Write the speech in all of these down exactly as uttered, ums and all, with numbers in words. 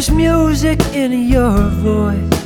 There's music in your voice,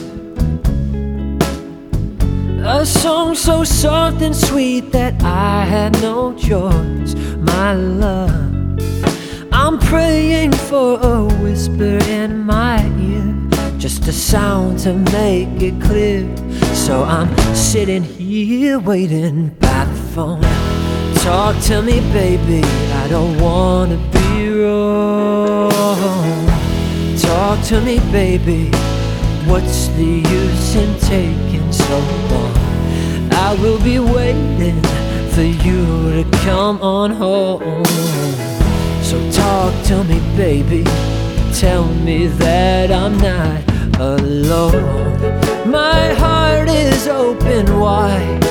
a song so soft and sweet that I had no choice. My love, I'm praying for a whisper in my ear, just a sound to make it clear. So I'm sitting here waiting by the phone. Talk to me, baby, I don't wanna be wrong. Talk to me, baby, what's the use in taking so long? I will be waiting for you to come on home. So talk to me, baby, tell me that I'm not alone. My heart is open wide,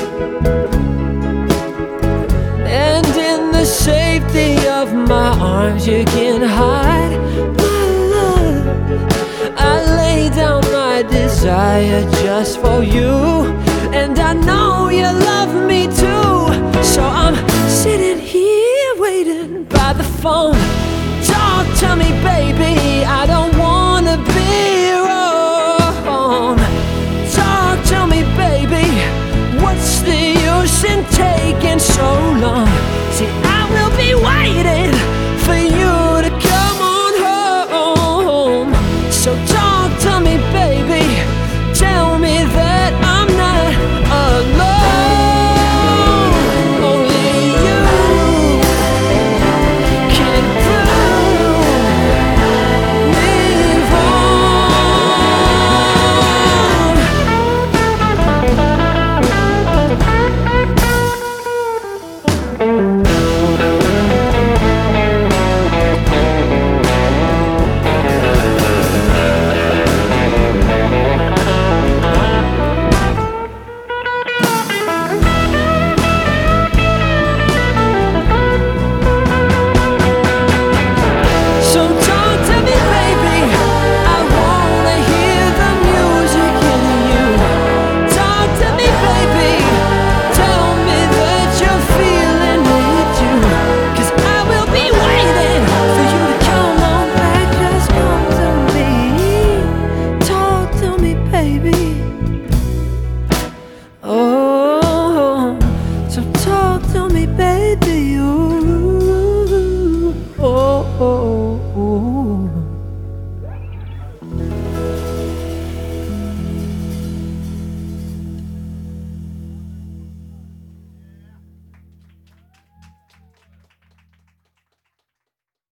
and in the safety of my arms you can hide. My love, I lay down my desire just for you.